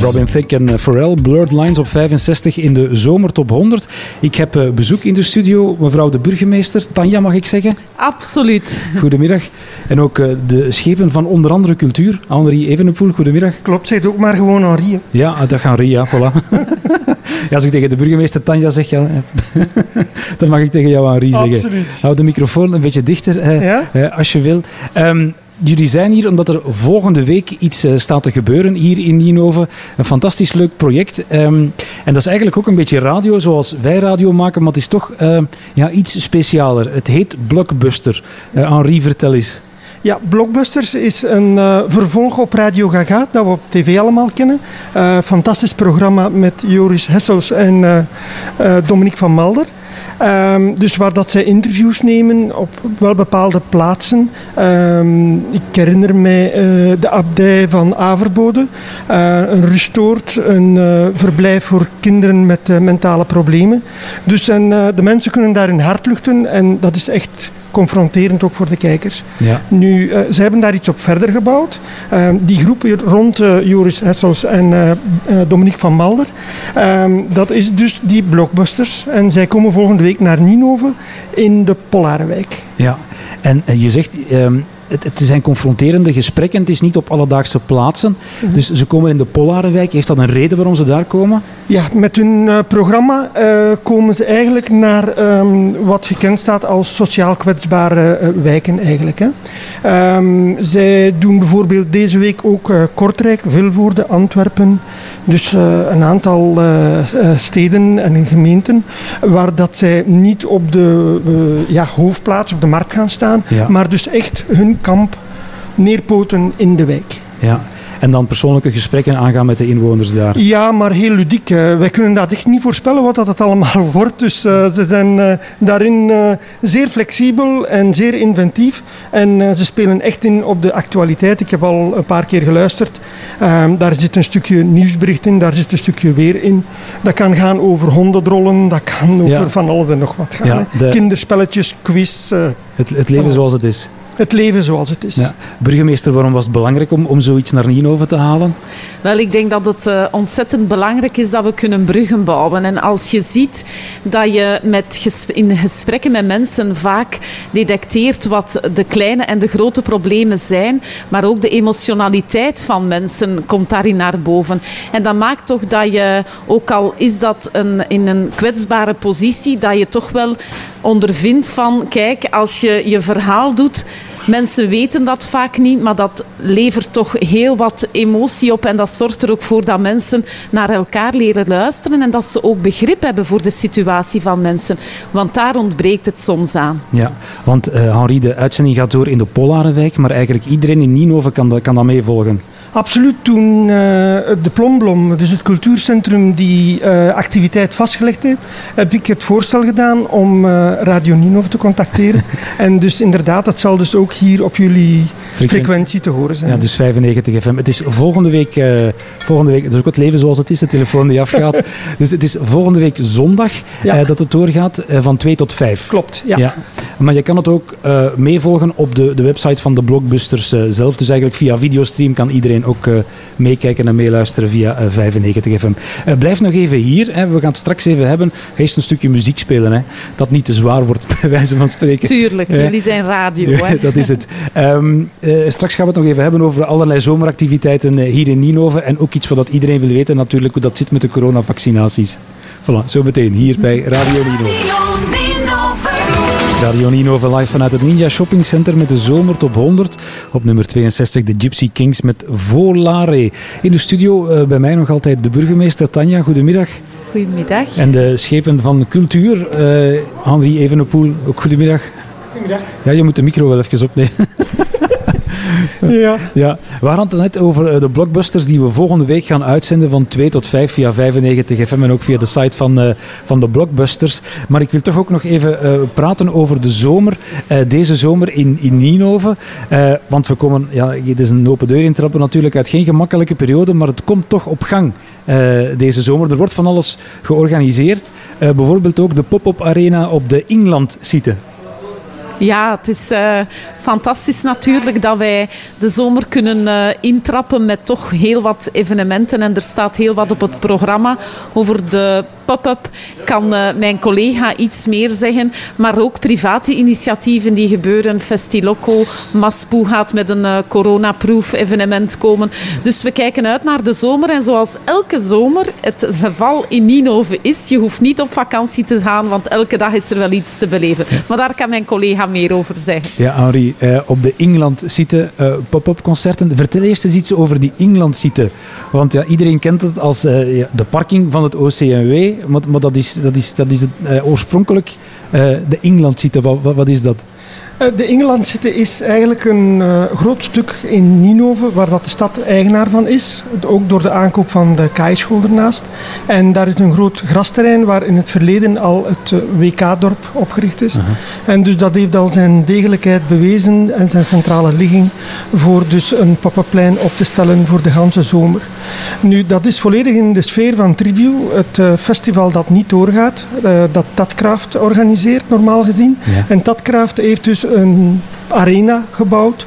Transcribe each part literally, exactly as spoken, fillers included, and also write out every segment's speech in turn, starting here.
Robin Thicke en Pharrell, Blurred Lines op vijfenzestig in de Zomertop honderd. Ik heb uh, bezoek in de studio, mevrouw de burgemeester. Tanja, mag ik zeggen? Absoluut. Goedemiddag. En ook uh, de schepen van onder andere cultuur. Henri Evenepoel, goedemiddag. Klopt, zeg ook maar gewoon Henri. Ja, dat gaat Henri, ja, voilà. Ja, als ik tegen de burgemeester Tanja zeg, ja, dan mag ik tegen jou Henri zeggen. Absoluut. Hou de microfoon een beetje dichter, eh, ja? eh, als je wil. Um, Jullie zijn hier omdat er volgende week iets uh, staat te gebeuren hier in Nienhoven. Een fantastisch leuk project. Um, en dat is eigenlijk ook een beetje radio, zoals wij radio maken, maar het is toch uh, ja, iets specialer. Het heet Blockbuster. Uh, Henri, vertel eens. Ja, Blockbusters is een uh, vervolg op Radio Gaga, dat we op tv allemaal kennen. Uh, fantastisch programma met Joris Hessels en uh, uh, Dominique van Malder. Um, dus waar dat zij interviews nemen op wel bepaalde plaatsen. Um, ik herinner mij uh, de abdij van Averbode, uh, een rustoord, een uh, verblijf voor kinderen met uh, mentale problemen. Dus en, uh, de mensen kunnen daarin hart luchten en dat is echt confronterend ook voor de kijkers. Ja. Nu, uh, ze hebben daar iets op verder gebouwd. Uh, die groep hier rond uh, Joris Hessels en uh, uh, Dominique van Malder, uh, dat is dus die Blockbusters. En zij komen volgende week naar Nienhoven in de Polarenwijk. Ja, en, en je zegt... Um Het, het zijn confronterende gesprekken, het is niet op alledaagse plaatsen. Mm-hmm. Dus ze komen in de Polarenwijk. Heeft dat een reden waarom ze daar komen? Ja, met hun uh, programma uh, komen ze eigenlijk naar um, wat gekend staat als sociaal kwetsbare uh, wijken eigenlijk. Hè. Um, zij doen bijvoorbeeld deze week ook uh, Kortrijk, Vilvoorde, Antwerpen. Dus uh, een aantal uh, steden en gemeenten waar dat zij niet op de uh, ja, hoofdplaats, op de markt gaan staan, ja. maar dus echt hun kamp neerpoten in de wijk. Ja. En dan persoonlijke gesprekken aangaan met de inwoners daar. Ja, maar heel ludiek. Wij kunnen dat echt niet voorspellen wat dat het allemaal wordt. Dus uh, ze zijn uh, daarin uh, zeer flexibel en zeer inventief. En uh, ze spelen echt in op de actualiteit. Ik heb al een paar keer geluisterd. Uh, daar zit een stukje nieuwsbericht in, daar zit een stukje weer in. Dat kan gaan over hondendrollen, dat kan over ja. van alles en nog wat gaan. Ja, de... Kinderspelletjes, quiz. Uh, het, het leven zoals het is. Het leven zoals het is. Ja. Burgemeester, waarom was het belangrijk om, om zoiets naar Nienhoven te halen? Wel, ik denk dat het uh, ontzettend belangrijk is dat we kunnen bruggen bouwen. En als je ziet dat je met ges- in gesprekken met mensen vaak detecteert wat de kleine en de grote problemen zijn, maar ook de emotionaliteit van mensen komt daarin naar boven. En dat maakt toch dat je, ook al is dat een, in een kwetsbare positie, dat je toch wel ondervindt van, kijk, als je je verhaal doet, mensen weten dat vaak niet, maar dat levert toch heel wat emotie op en dat zorgt er ook voor dat mensen naar elkaar leren luisteren en dat ze ook begrip hebben voor de situatie van mensen. Want daar ontbreekt het soms aan. Ja, want uh, Henri, de uitzending gaat door in de Polarenwijk, maar eigenlijk iedereen in Nienhoven kan dat, kan dat meevolgen. Absoluut. Toen uh, de Plomblom, dus het cultuurcentrum, die uh, activiteit vastgelegd heeft, heb ik het voorstel gedaan om uh, Radio Nienhoven te contacteren. En dus inderdaad, dat zal dus ook hier op jullie Frequent... frequentie te horen zijn. Ja, dus vijfennegentig F M. Het is volgende week, uh, volgende week, dat is ook het leven zoals het is, de telefoon die afgaat. Dus het is volgende week zondag ja. uh, dat het doorgaat, uh, van twee tot vijf. Klopt, ja. ja. Maar je kan het ook uh, meevolgen op de, de website van de Blockbusters uh, zelf. Dus eigenlijk via videostream kan iedereen ook uh, meekijken en meeluisteren via uh, vijfennegentig F M. Uh, blijf nog even hier. Hè. We gaan het straks even hebben. Ga eerst een stukje muziek spelen. Hè. Dat niet te zwaar wordt, bij wijze van spreken. Tuurlijk, uh, jullie zijn radio. Hè. Dat is het. Um, uh, straks gaan we het nog even hebben over allerlei zomeractiviteiten uh, hier in Nienhoven. En ook iets wat iedereen wil weten natuurlijk, hoe dat zit met de coronavaccinaties. Voilà, zo meteen hier bij Radio Nienhoven. Radio Nienhoven live vanuit het Ninja Shopping Center met de Zomertop honderd. Op nummer tweeënzestig de Gypsy Kings met Volare. In de studio uh, bij mij nog altijd de burgemeester Tanja. Goedemiddag. Goedemiddag. En de schepen van cultuur, uh, Henri Evenepoel. Ook goedemiddag. Goedemiddag. Ja, je moet de micro wel even opnemen. Ja. Ja. We hadden het net over de Blockbusters die we volgende week gaan uitzenden van twee tot vijf via vijfennegentig F M en ook via de site van, uh, van de Blockbusters. Maar ik wil toch ook nog even uh, praten over de zomer, uh, deze zomer in, in Nienhoven. Uh, want we komen, ja, het is een open deur intrappen natuurlijk, uit geen gemakkelijke periode, maar het komt toch op gang uh, deze zomer. Er wordt van alles georganiseerd. Uh, bijvoorbeeld ook de pop-up arena op de England-site. Ja, het is uh, fantastisch natuurlijk dat wij de zomer kunnen uh, intrappen met toch heel wat evenementen. En er staat heel wat op het programma. Over de pop-up kan uh, mijn collega iets meer zeggen. Maar ook private initiatieven die gebeuren. Festiloco, Maspoe gaat met een uh, coronaproof evenement komen. Dus we kijken uit naar de zomer. En zoals elke zomer het geval in Ninove is, je hoeft niet op vakantie te gaan, want elke dag is er wel iets te beleven. Ja. Maar daar kan mijn collega meer over zeggen. Ja, Henri, uh, op de England-site uh, pop-up concerten. Vertel eerst eens iets over die England-site. Want ja, iedereen kent het als uh, ja, de parking van het O C M W, maar, maar dat is, dat is, dat is het, uh, oorspronkelijk uh, de England-site. Wat, wat, wat is dat? De England-site is eigenlijk een uh, groot stuk in Ninove, waar dat de stad eigenaar van is. Ook door de aankoop van de K I-school ernaast. En daar is een groot grasterrein waar in het verleden al het uh, W K-dorp opgericht is. Uh-huh. En dus dat heeft al zijn degelijkheid bewezen en zijn centrale ligging voor dus een pop-up-plein op te stellen voor de ganse zomer. Nu, dat is volledig in de sfeer van Tribute, het uh, festival dat niet doorgaat, uh, dat Tatkraft organiseert normaal gezien. Ja. En Tatkraft heeft dus een arena gebouwd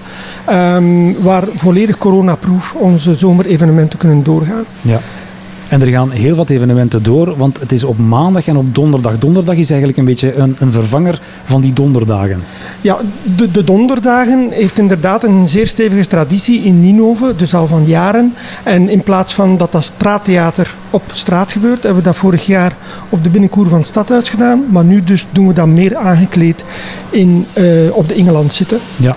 um, waar volledig coronaproof onze zomerevenementen kunnen doorgaan. Ja. En er gaan heel wat evenementen door, want het is op maandag en op donderdag. Donderdag is eigenlijk een beetje een, een vervanger van die donderdagen. Ja, de, de donderdagen heeft inderdaad een zeer stevige traditie in Ninove, dus al van jaren. En in plaats van dat dat straattheater op straat gebeurt, hebben we dat vorig jaar op de binnenkoer van het stadhuis gedaan. Maar nu dus doen we dat meer aangekleed in, uh, op de Engeland zitten. Ja.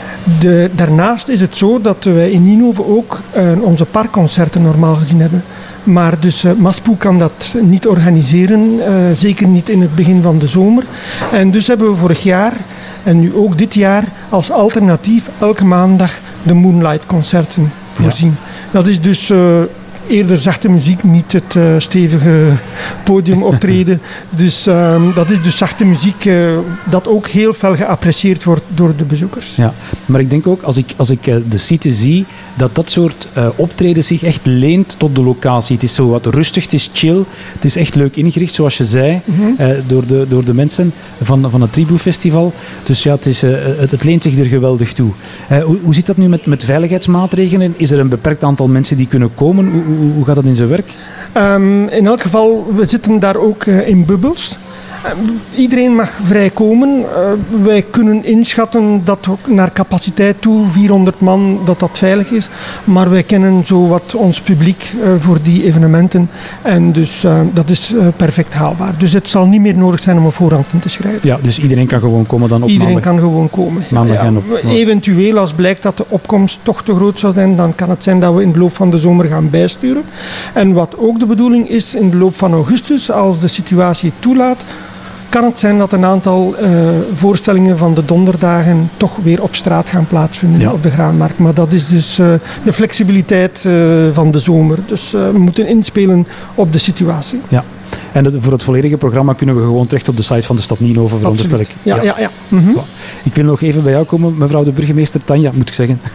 De, daarnaast is het zo dat wij in Ninove ook uh, onze parkconcerten normaal gezien hebben. Maar dus uh, Maspoe kan dat niet organiseren, uh, zeker niet in het begin van de zomer. En dus hebben we vorig jaar en nu ook dit jaar als alternatief elke maandag de Moonlight concerten voorzien. Ja. Dat is dus uh, eerder zachte muziek, niet het uh, stevige podiumoptreden. Dus uh, dat is dus zachte muziek uh, dat ook heel fel geapprecieerd wordt door de bezoekers. Ja, maar ik denk ook als ik, als ik uh, de site zie, dat dat soort uh, optredens zich echt leent tot de locatie. Het is zo wat rustig, het is chill, het is echt leuk ingericht, zoals je zei, mm-hmm. uh, door, de, door de mensen van, van het Tribute Festival. Dus ja, het, is, uh, het, het leent zich er geweldig toe. Uh, hoe, hoe zit dat nu met, met veiligheidsmaatregelen? Is er een beperkt aantal mensen die kunnen komen? Hoe, hoe, hoe gaat dat in zijn werk? Um, in elk geval, we zitten daar ook uh, in bubbels. Iedereen mag vrij komen. Uh, wij kunnen inschatten dat ook naar capaciteit toe, vierhonderd man, dat dat veilig is. Maar wij kennen zo wat ons publiek uh, voor die evenementen. En dus uh, dat is uh, perfect haalbaar. Dus het zal niet meer nodig zijn om een voorhand in te schrijven. Ja, dus iedereen kan gewoon komen dan op iedereen maandag? Iedereen kan gewoon komen. Maandag ja, en op, ja. Eventueel, als blijkt dat de opkomst toch te groot zou zijn, dan kan het zijn dat we in de loop van de zomer gaan bijsturen. En wat ook de bedoeling is, in de loop van augustus, als de situatie het toelaat, kan het zijn dat een aantal uh, voorstellingen van de donderdagen toch weer op straat gaan plaatsvinden, ja, op de Graanmarkt. Maar dat is dus uh, de flexibiliteit uh, van de zomer. Dus uh, we moeten inspelen op de situatie. Ja. En de, voor het volledige programma kunnen we gewoon terecht op de site van de stad Ninove, veronderstel ik. Ja, ja, ja. ja. Mm-hmm. Ik wil nog even bij jou komen, mevrouw de burgemeester Tanja, moet ik zeggen.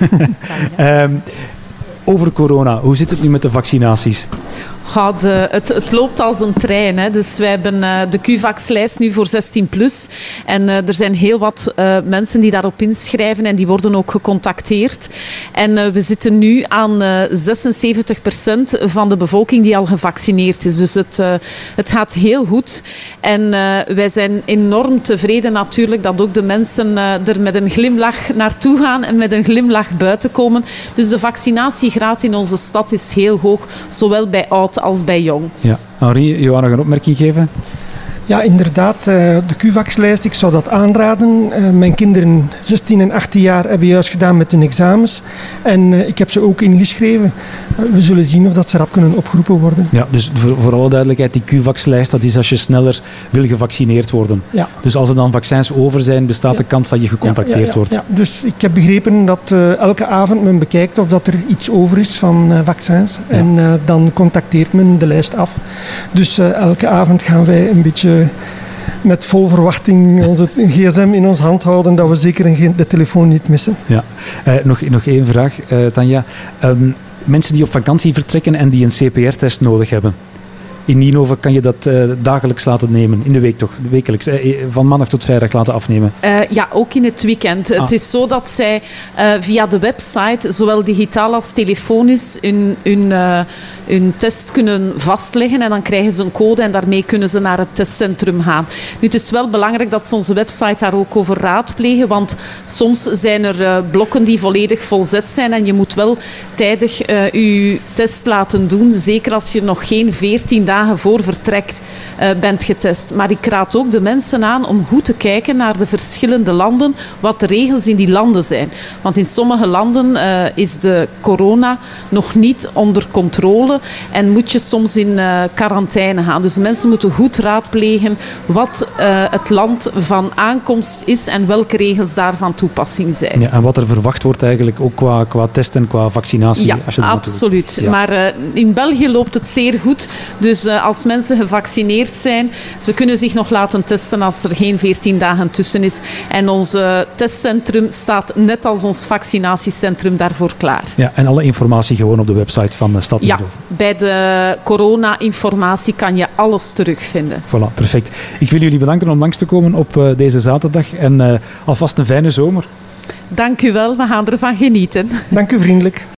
um, over corona, hoe zit het nu met de vaccinaties? Ja, de, het, het loopt als een trein. Hè. Dus wij hebben uh, de Q-vax-lijst nu voor zestien plus. En uh, er zijn heel wat uh, mensen die daarop inschrijven en die worden ook gecontacteerd. En uh, we zitten nu aan uh, zesenzeventig procent van de bevolking die al gevaccineerd is. Dus het, uh, het gaat heel goed. En uh, wij zijn enorm tevreden natuurlijk dat ook de mensen uh, er met een glimlach naartoe gaan en met een glimlach buiten komen. Dus de vaccinatiegraad in onze stad is heel hoog, zowel bij oud als bij jong. Ja. Henri, je wou nog een opmerking geven? Ja, inderdaad. De Q-vax-lijst, ik zou dat aanraden. Mijn kinderen, zestien en achttien jaar, hebben juist gedaan met hun examens. En ik heb ze ook ingeschreven. We zullen zien of dat ze rap kunnen opgeroepen worden. Ja, dus voor, voor alle duidelijkheid, die Q-vax-lijst, dat is als je sneller wil gevaccineerd worden. Ja. Dus als er dan vaccins over zijn, bestaat ja. de kans dat je gecontacteerd ja, ja, ja, wordt. Ja, dus ik heb begrepen dat uh, elke avond men bekijkt of dat er iets over is van uh, vaccins. Ja. En uh, dan contacteert men de lijst af. Dus uh, elke avond gaan wij een beetje met vol verwachting onze gsm in ons hand houden, dat we zeker de telefoon niet missen. Ja. Uh, nog, nog één vraag, uh, Tanja. Um, mensen die op vakantie vertrekken en die een C P R-test nodig hebben, in Nienhoven kan je dat uh, dagelijks laten nemen. In de week toch? Wekelijks. Uh, van maandag tot vrijdag laten afnemen. Uh, ja, ook in het weekend. Ah. Het is zo dat zij uh, via de website, zowel digitaal als telefonisch, hun, hun, uh, hun test kunnen vastleggen. En dan krijgen ze een code en daarmee kunnen ze naar het testcentrum gaan. Nu, het is wel belangrijk dat ze onze website daar ook over raadplegen. Want soms zijn er uh, blokken die volledig volzet zijn. En je moet wel tijdig uh, je test laten doen. Zeker als je nog geen veertien dagen voor vertrekt uh, bent getest. Maar ik raad ook de mensen aan om goed te kijken naar de verschillende landen, wat de regels in die landen zijn. Want in sommige landen uh, is de corona nog niet onder controle en moet je soms in uh, quarantaine gaan. Dus mensen moeten goed raadplegen wat uh, het land van aankomst is en welke regels daar van toepassing zijn. Ja, en wat er verwacht wordt eigenlijk ook qua, qua test en qua vaccinatie. Ja, als je absoluut. Ja. Maar uh, in België loopt het zeer goed. Dus uh, als mensen gevaccineerd zijn, ze kunnen zich nog laten testen als er geen veertien dagen tussen is. En ons uh, testcentrum staat net als ons vaccinatiecentrum daarvoor klaar. Ja, en alle informatie gewoon op de website van de Stad Nienhoven. Ja, bij de corona-informatie kan je alles terugvinden. Voilà, perfect. Ik wil jullie bedanken om langs te komen op uh, deze zaterdag en uh, alvast een fijne zomer. Dank u wel, we gaan ervan genieten. Dank u vriendelijk.